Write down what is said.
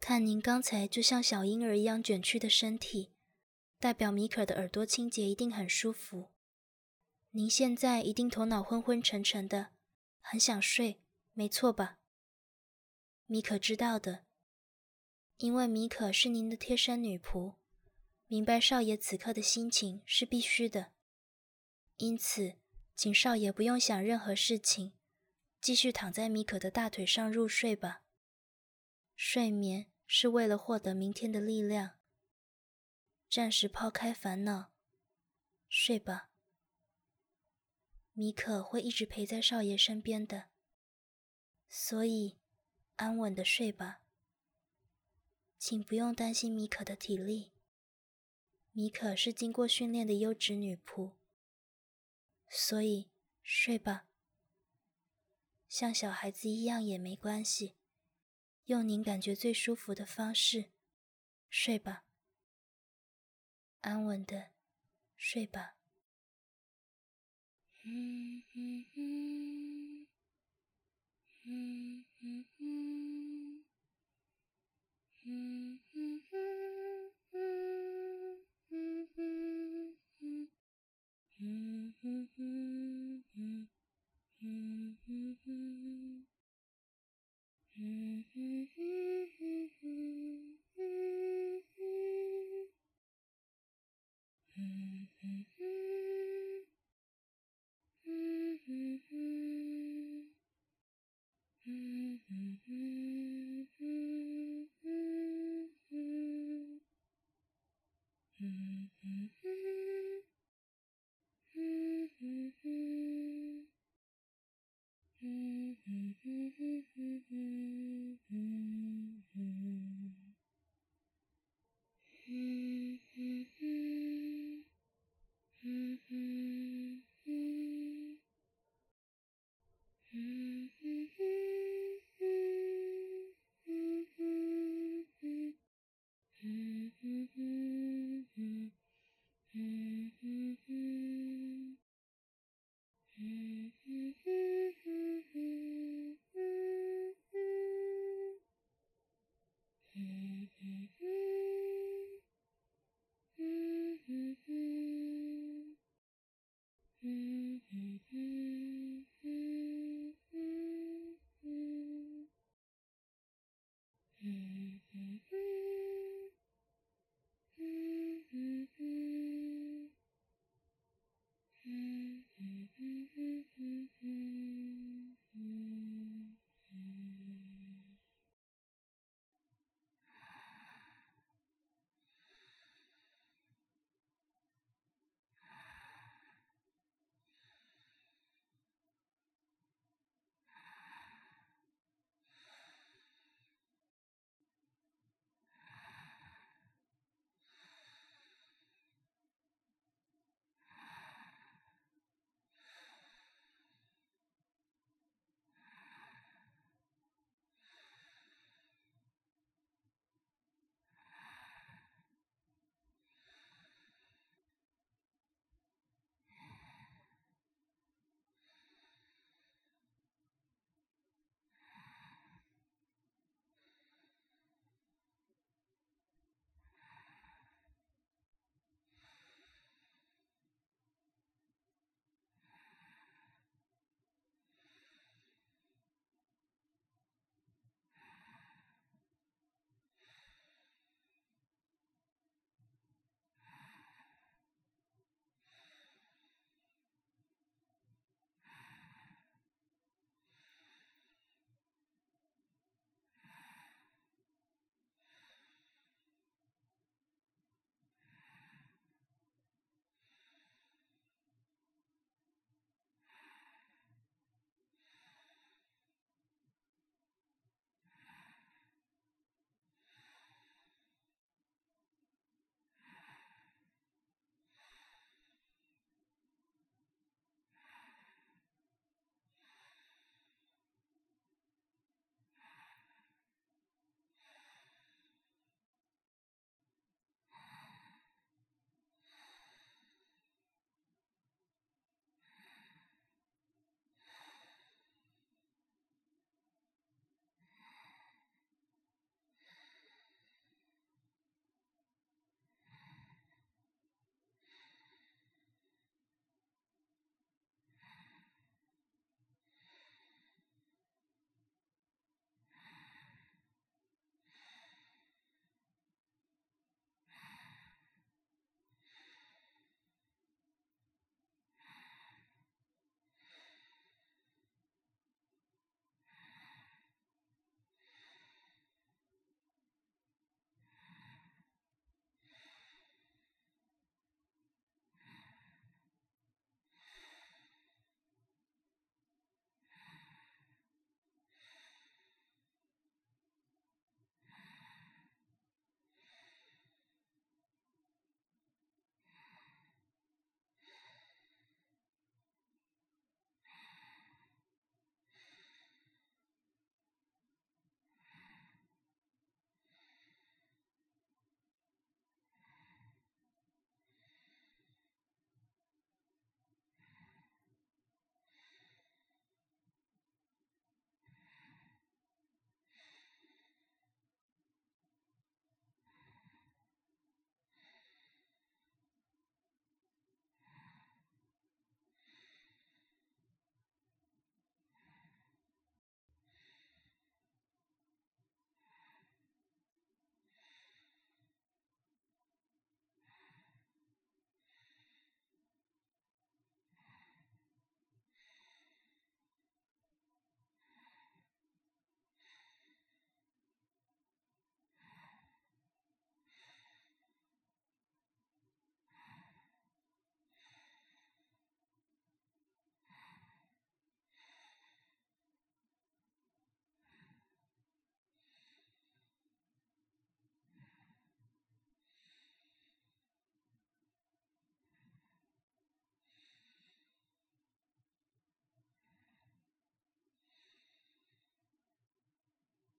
看您刚才就像小婴儿一样卷曲的身体，代表米可的耳朵清洁一定很舒服。您现在一定头脑昏昏沉沉的，很想睡，没错吧？米可知道的，因为米可是您的贴身女仆，明白少爷此刻的心情是必须的。因此，请少爷不用想任何事情，继续躺在米可的大腿上入睡吧。睡眠是为了获得明天的力量。暂时抛开烦恼，睡吧。米可会一直陪在少爷身边的，所以安稳的睡吧。请不用担心米可的体力，米可是经过训练的优质女仆，所以睡吧。像小孩子一样也没关系，用您感觉最舒服的方式，睡吧。安稳的睡吧。